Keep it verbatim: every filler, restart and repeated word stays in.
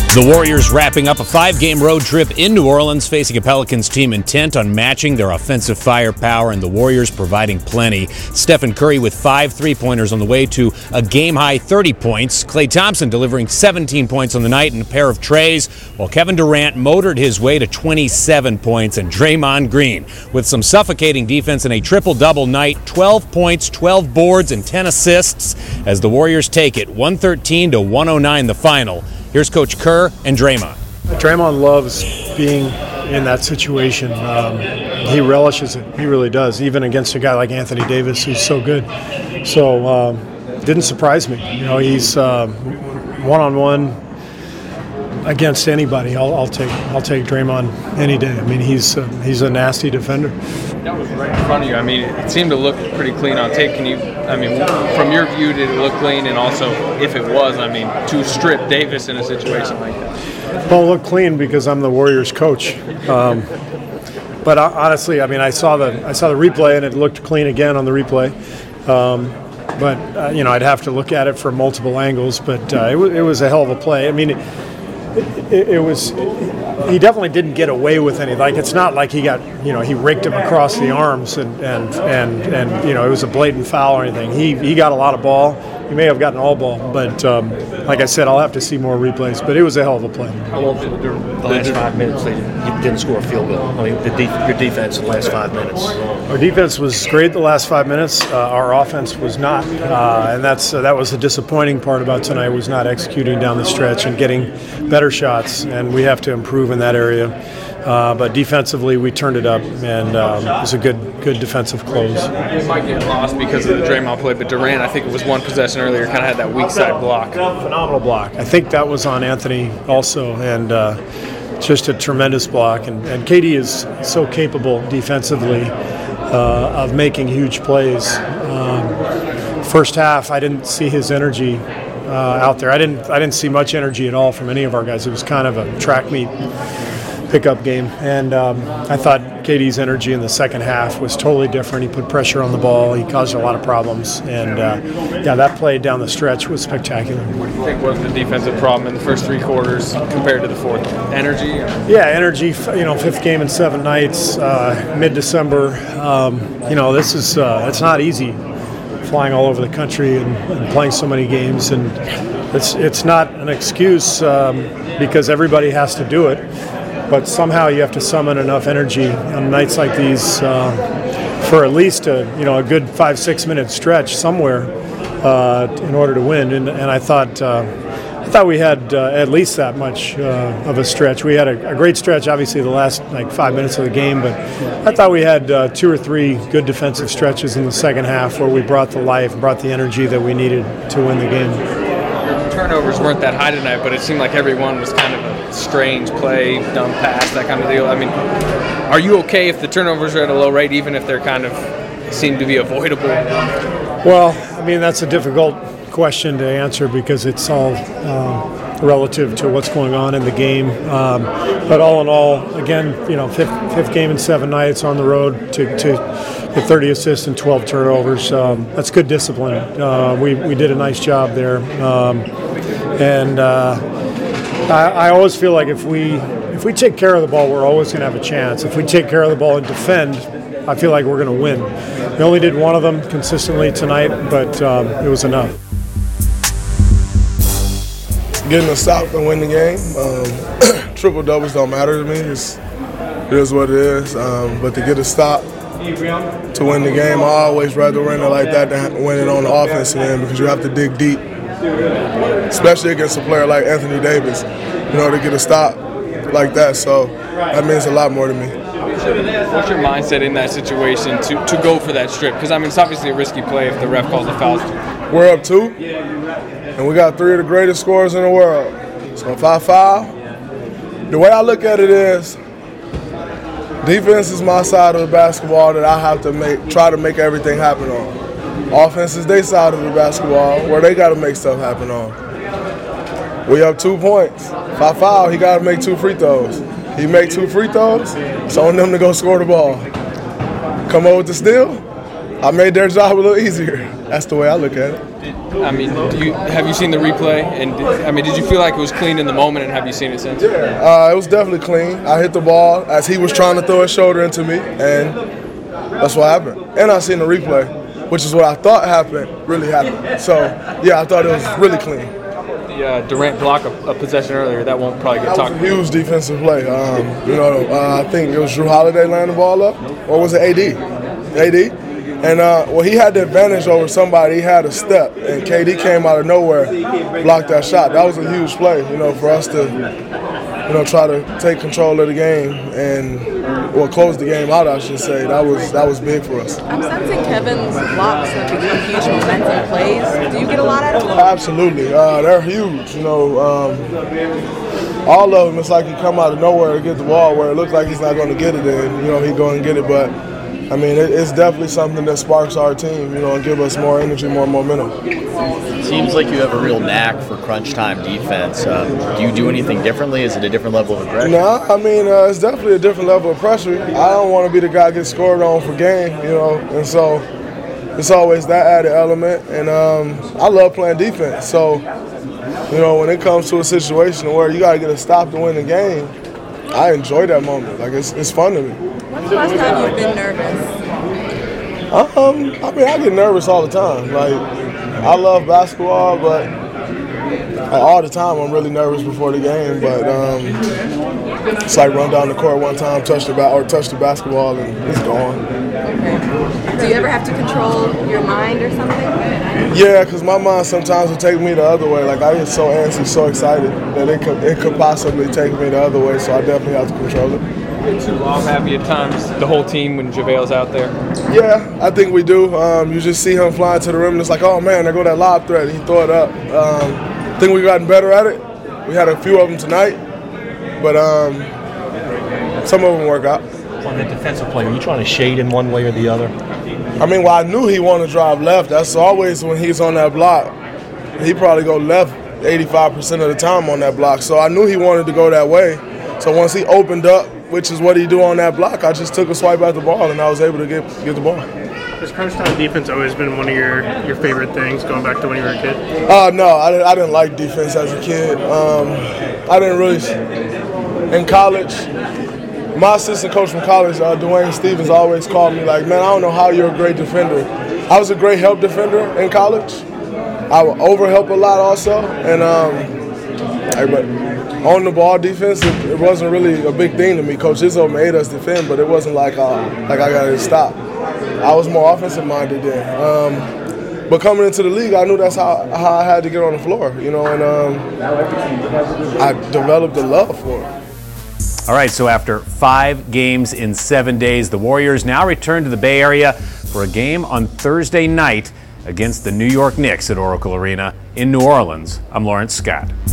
The Warriors wrapping up a five-game road trip in New Orleans, facing a Pelicans team intent on matching their offensive firepower, and the Warriors providing plenty. Stephen Curry with five three-pointers on the way to a game-high thirty points. Klay Thompson delivering seventeen points on the night and a pair of treys, while Kevin Durant motored his way to twenty-seven points. And Draymond Green with some suffocating defense and a triple-double night, twelve points, twelve boards, and ten assists as the Warriors take it one thirteen to one oh nine the final. Here's Coach Kerr and Draymond. Draymond loves being in that situation. Um, he relishes it. He really does, even against a guy like Anthony Davis, who's so good. So um, didn't surprise me. You know, he's um, one-on-one against anybody. I'll, I'll take I'll take Draymond any day. I mean, he's uh, he's a nasty defender. That was right in front of you. I mean, it seemed to look pretty clean on tape. Can you, I mean, from your view, did it look clean? And also, if it was, I mean, to strip Davis in a situation like that? Well, it looked clean because I'm the Warriors coach. Um, but honestly, I mean, I saw the I saw the replay and it looked clean again on the replay. Um, but uh, you know, I'd have to look at it from multiple angles. But uh, it, w- it was a hell of a play. I mean. It, It, it was. He definitely didn't get away with anything. Like, it's not like he got, you know, he raked him across the arms and and and, and you know, it was a blatant foul or anything. He he got a lot of ball. He may have gotten all ball, but um, like I said, I'll have to see more replays. But it was a hell of a play. How long did the last five minutes they you didn't score a field goal? I mean, the def- your defense in the last five minutes. Our defense was great the last five minutes. Uh, our offense was not, uh, and that's uh, that was the disappointing part about tonight, was not executing down the stretch and getting better shots, and we have to improve in that area. Uh, but defensively, we turned it up, and um, it was a good, good defensive close. It might get lost because of the Draymond play, but Durant, I think it was one possession earlier, kind of had that weak side block. Phenomenal block. I think that was on Anthony also, and uh, just a tremendous block. And, and K D is so capable defensively uh, of making huge plays. Um, first half, I didn't see his energy uh, out there. I didn't, I didn't see much energy at all from any of our guys. It was kind of a track meet pickup game, and um, I thought K D's energy in the second half was totally different. He put pressure on the ball. He caused a lot of problems, and uh, yeah, that play down the stretch was spectacular. What do you think was the defensive problem in the first three quarters compared to the fourth? Energy? Yeah, energy. You know, fifth game in seven nights, uh, mid-December. Um, you know, this is uh, it's not easy flying all over the country and, and playing so many games, and it's it's not an excuse um, because everybody has to do it. But somehow you have to summon enough energy on nights like these uh, for at least a you know a good five six minute stretch somewhere uh, in order to win. And, and I thought uh, I thought we had uh, at least that much uh, of a stretch. We had a, a great stretch, obviously the last like five minutes of the game, but I thought we had uh, two or three good defensive stretches in the second half where we brought the life, brought the energy that we needed to win the game. Turnovers weren't that high tonight, but it seemed like everyone was kind of a strange play, dumb pass, that kind of deal. I mean, are you okay if the turnovers are at a low rate, even if they're kind of seem to be avoidable? Well, I mean, that's a difficult question to answer because it's all uh, relative to what's going on in the game. Um, but all in all, again, you know, fifth, fifth game in seven nights on the road to, to get thirty assists and twelve turnovers. Um, that's good discipline. Uh, we we did a nice job there, um, and uh, I, I always feel like if we if we take care of the ball, we're always going to have a chance. If we take care of the ball and defend, I feel like we're going to win. We only did one of them consistently tonight, but um, it was enough. Getting a stop and win the game. Um, triple doubles don't matter to me. It's, it is what it is. Um, but to get a stop to win the game, I always rather win it like that than win it on the offensive end because you have to dig deep, especially against a player like Anthony Davis. You know, to get a stop like that. So that means a lot more to me. What's your mindset in that situation to, to go for that strip? Because, I mean, it's obviously a risky play if the ref calls a foul. We're up two, and we got three of the greatest scorers in the world. So if I foul, the way I look at it is defense is my side of the basketball that I have to make, try to make everything happen on. Offense is their side of the basketball where they got to make stuff happen on. We up two points. If I foul, he got to make two free throws. He make two free throws, it's on them to go score the ball. Come over with the steal, I made their job a little easier. that's the way I look at it. I mean, do you, have you seen the replay? And did, I mean, did you feel like it was clean in the moment, and have you seen it since? Uh, it was definitely clean. I hit the ball as he was trying to throw his shoulder into me, and that's what happened. And I seen the replay, which is what I thought happened, really happened. So, yeah, I thought it was really clean. The uh, Durant block a, a possession earlier, that won't probably get talked about. That was a huge defensive play. Um, you know, uh, I think it was Drew Holiday laying the ball up, or was it A D? A D? And, uh, well, he had the advantage over somebody. He had a step, and K D came out of nowhere, blocked that shot. That was a huge play, you know, for us to, you know, try to take control of the game and, well, close the game out, I should say. That was that was big for us. I'm sensing Kevin's blocks have become huge momentum plays. Do you get a lot out of them? Absolutely. Uh, they're huge, you know. Um, all of them, it's like he come out of nowhere to get the ball where it looks like he's not going to get it in. You know, he go and get it, but I mean, it, it's definitely something that sparks our team, you know, and give us more energy, more momentum. It seems like you have a real knack for crunch time defense. Um, do you do anything differently? Is it a different level of aggression? No, I mean, uh, it's definitely a different level of pressure. I don't want to be the guy that gets scored on for game, you know, and so it's always that added element. And um, I love playing defense. So, you know, when it comes to a situation where you got to get a stop to win the game, I enjoy that moment. Like, it's, it's fun to me. When's the last time you've been nervous? Um, I mean, I get nervous all the time. Like, I love basketball, but like, all the time I'm really nervous before the game. But um, it's like run down the court one time, touch the ba- or touch the basketball, and it's gone. Okay. Do you ever have to control your mind or something? Yeah, because my mind sometimes will take me the other way. Like, I get so antsy, so excited that it could it could possibly take me the other way. So I definitely have to control it. You all happy at times, the whole team, when JaVale's out there? Yeah, I think we do. Um, you just see him flying to the rim, and it's like, oh, man, there go that lob threat. He throw it up. Um, I think we've gotten better at it. We had a few of them tonight, but um, some of them work out. On the defensive play, are you trying to shade him one way or the other? I mean, well, I knew he wanted to drive left. That's always when he's on that block. He probably go left eighty-five percent of the time on that block. So I knew he wanted to go that way. So once he opened up, which is what he do on that block, I just took a swipe at the ball, and I was able to get get the ball. Has crunch time defense always been one of your, your favorite things, going back to when you were a kid? Uh, no, I didn't, I didn't like defense as a kid. Um, I didn't really – in college, my assistant coach from college, uh, Dwayne Stevens, always called me like, man, I don't know how you're a great defender. I was a great help defender in college. I would overhelp a lot also, and um, everybody – on the ball defense, it, it wasn't really a big thing to me. Coach Izzo made us defend, but it wasn't like uh, like I got to stop. I was more offensive minded then. Um, but coming into the league, I knew that's how, how I had to get on the floor, you know, and um, I developed a love for it. All right, so after five games in seven days, the Warriors now return to the Bay Area for a game on Thursday night against the New York Knicks at Oracle Arena in New Orleans. I'm Lawrence Scott.